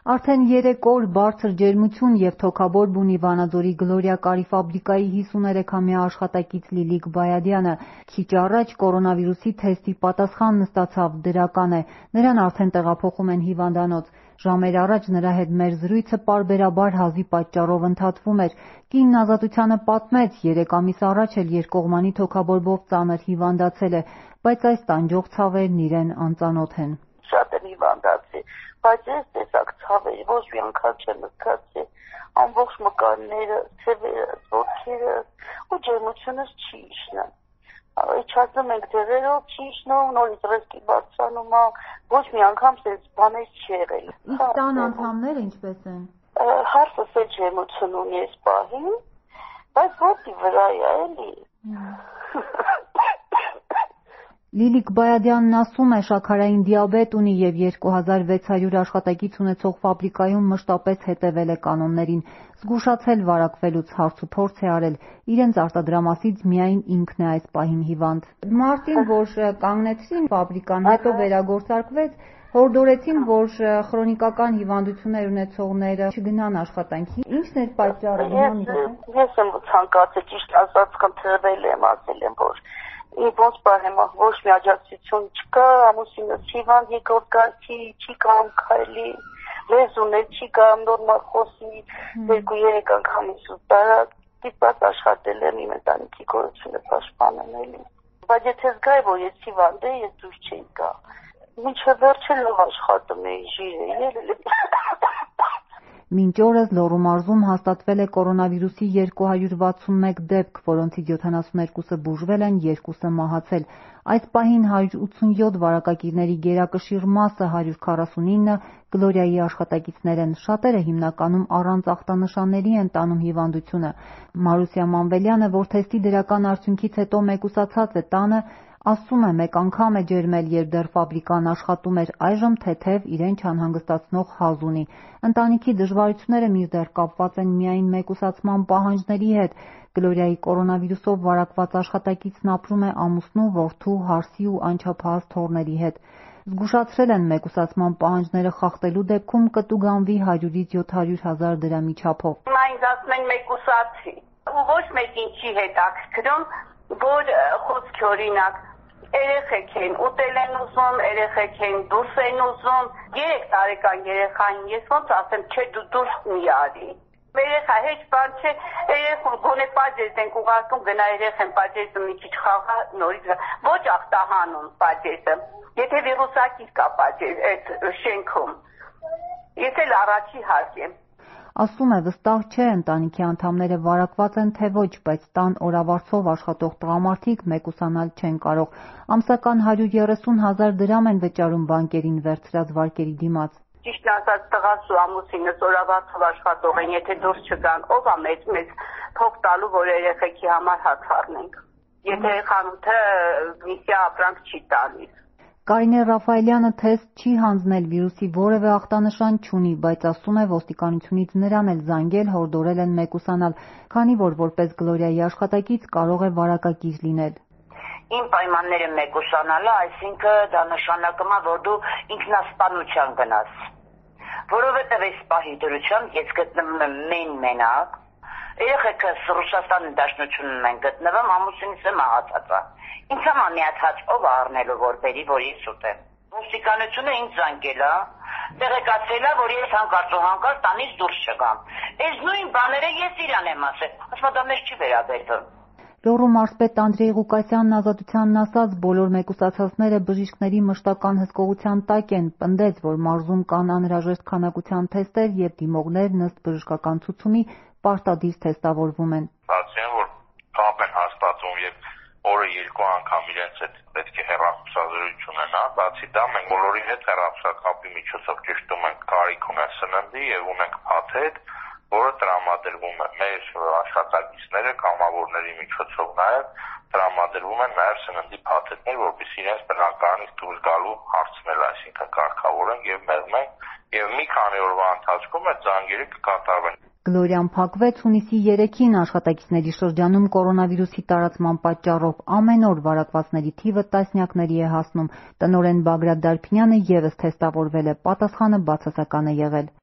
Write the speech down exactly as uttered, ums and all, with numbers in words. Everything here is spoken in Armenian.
Արդեն երեք օր բարձր ջերմություն և թոքաբոր բունի Վանաձորի Գլորիա կարի ֆաբրիկայի հիսուներեքամյա աշխատակից Լիլիք Բայադյանը քիչ առաջ կորոնավիրուսի թեստի պատասխանն ստացավ, դրական է, նրան արդեն տեղափոխում են հիվանդանոց։ Ժամեր առաջ նրա հետ մեր զրույցը պարբերաբար հազի պատճառով ընդհատվում էր։ Կինն Ազատությանը պատմեց, երեք ամիս առաջ էլ երկկողմանի թոքաբորբով ծանր հիվանդացել է, բայց այս տանջող ցավերն իրեն անծանոթ են։ Շատ եմ հիվանդացել, բայց ես տեսակ ցավերի, ոչ մի անգամ չեմ զգացել, ամբողջ մկանները, ցևերը, ոտքերս ու ջերմությունս չի իջնում։ Իջածում ենք դեղերով, չի իջնում, նորից ռիսկի բարձրանում, ոչ մի անգամ sense բաներ չի եղել։ Իսկ տան անդամները ինչպես են։ Հարսս էլ ջերմություն ունի այս պահին, բայց ոտքի վրա է, էլի։ Լիլիք Բայադյանն ասում է, շաքարային դիաբետ ունի և երկու հազար վեց հարյուր աշխատակից ունեցող ֆաբրիկայում մշտապես հետևել է կանոններին, զգուշացել վարակվելուց, հարցուփորձ է արել, իրենց արտադրամասից միայն ինքն է այս պահին հիվանդ։ Մարտին, որ կանգնեցրին ֆաբրիկան, հետո վերագործարկվեց, հորդորեցին, որ խրոնիկական հիվանդություններ ունեցողները չգնան աշխատանքի։ Ի՞նչն էր պատճառը։ Ես եմ ցանկացել, ճիշտ ասած, խնդրվել եմ, ասել եմ, որ ոնց պահեմ, ոչ մի աջակցություն չկա, ամուսինս հիվանդ երկրորդ կարգի, չի կարող քայլի, լեզուն էլ չի կարող նորմալ խոսի, երկու երեք անգամից ու տարակ, դիպած աշխատել եմ իմ ընտանիքի գոյությունը պաշտպանել էլի։ Բայց եթե զգայի, որ ես հիվանդ եմ, ես դուրս չէի գա։ Մինչև վերջը լավ աշխատում էի, ժիր էի։ Մինչ օրս Լոռու մարզում հաստատվել է կորոնավիրուսի երկու հարյուր վաթսունմեկ դեպք, որոնցից յոթանասուններկուսը բուժվել են, երկուսը մահացել։ Այս պահին հարյուր ութսունյոթ վարակագիրների գերակշիռ մասը հարյուր քառասունինը Գլորիայի աշխատակիցներ են, շատերը հիմնականում առանց ախտանշանների են տանում հիվանդությունը։ Մարուսյա Մանվելյանը, որ թեստի դրական արդյունքից հետո մեկուսացած է տանը, ասում է, մեկ անգամ է ջերմել, երբ դեռ ֆաբրիկան աշխատում էր, այժմ թեթև իրեն չանհանգստացնող հազ ունի։ Ընտանիքի դժվարությունները մինչդեռ կապված են միայն մեկուսացման պահանջների հետ։ Գլորիայի կորոնավիրուսով վարակված աշխատակիցն ապրում է ամուսնու, որդու, հարսի ու անչափահաս թոռների հետ։ Զգուշացրել են մեկուսացման պահանջները խախտելու դեպքում կտուգանվի հարյուրից յոթ հարյուր հազար դրամի չափով։ Ինձ ասում են մեկուսացի, ու ոչ մեկին չի հետաքրքրում, որ խոսքի օրինակ երեխեք են ուտել են ուզում, երեխեք են դուրս են ուզում, երեք տարեկան երեխային ես ոնց ասեմ, չէ դու դուրս մի արի։ Երեխա հեչ բան չէ, երեխուն գոնե պաճես ենք ուղարկում, գնա երեխեն պաճեսը մի քիչ խաղա, նորից ոչ ախտահանում պաճեսը։ Եթե վիրուսակից կա պաճես այդ շենքում, ես էլ առաջի հարկ եմ։ Ասում է, վստահ չէ ընտանիքի անդամները վարակված են թե ոչ, բայց տան օրավարձով աշխատող տղամարդիկ մեկուսանալ չեն կարող։ Ամսական հարյուր երեսուն հազար դրամ են վճարում բանկերին վերցրած վարկերի դիմաց։ Ճիշտ ասած, տղաս ու ամուսինս օրավարձով աշխատող են, եթե դուրս չգան, ով է մեծ մեծ փող տալու, որ երեխեքի համար հաց առնենք։ Եթե խանութը միսիա ապրանք չի տալիս։ Կարինե Ռաֆայելյանը թեստ չի հանձնել, վիրուսի որևէ ախտանշան չունի, բայց ասում է, ոստիկանությունից նրան էլ զանգել, հորդորել են մեկուսանալ, քանի որ որպես Գլորիայի աշխատակից կարող է վարակագիր լինել։ Իմ պայմանները մեկուսանալը, այսինքն դա նշանակում է, որ դու ինքնասպանության գնաս, որովհետև այս պահի դրությամբ ես գտնվում եմ մեն-մենակ, երեխեքս Ռուսաստանի Դաշնությունում են գտնվում, ամուսինս է մահացած է։ Ինձ համար մի հատ հաց ով առնելու որ բերի, որ ես ուտեմ։ Ոստիկանությունը ինձ զանգել է, տեղեկացրել է, որ ես հանկարծ ու հանկարծ տանից դուրս չգամ։ Այս նույն բաները ես իրան եմ ասել, ասում դա մեզ չի վերաբերվում։ Լոռու մարզպետ Անդրեյ Ղուկասյանն Ազատությանն ասաց, բոլոր մեկուսացածները բժիշկների մշտական հսկողության տակ են, պնդեց, որ մարզում կան անհրաժեշտ քանակության թեստեր և դիմողներն ըստ բժշկական ցուցումի պարտադիր թեստավորվում են։ Բացի որ կապ են հաստատում եւ օրը երկու անգամ իրենց հետ պետք է հեռախոսազրույց ունենան, բացի դա մենք բոլորի հետ հեռախոսակապի միջոցով ճշտում ենք կարիք ունեն սննդի եւ ունենք փաթեթ, որը տրամադրվում է մեր աշխատակիցները կամավորների միջոցով նաեւ տրամադրվում են նաեւ սննդի փաթեթներ, որպեսզի իրենց բնակարանից դուրս գալու հարցն էլ այսինքն կարգավորենք եւ մեղմենք եւ մի քանի օրվա ընթացքում այդ զանգերը կկատարվեն։ Գլորիան փակվեց հունիսի երեքին աշխատակիցների շրջանում կորոնավիրուսի տարածման պատճառով ամեն օր վարակվածների թիվը տասնյակների է հասնում։ Տնօրեն Բագրատ Դարփինյանը ևս թեստավորվել է, պատասխանը բացասական է եղել։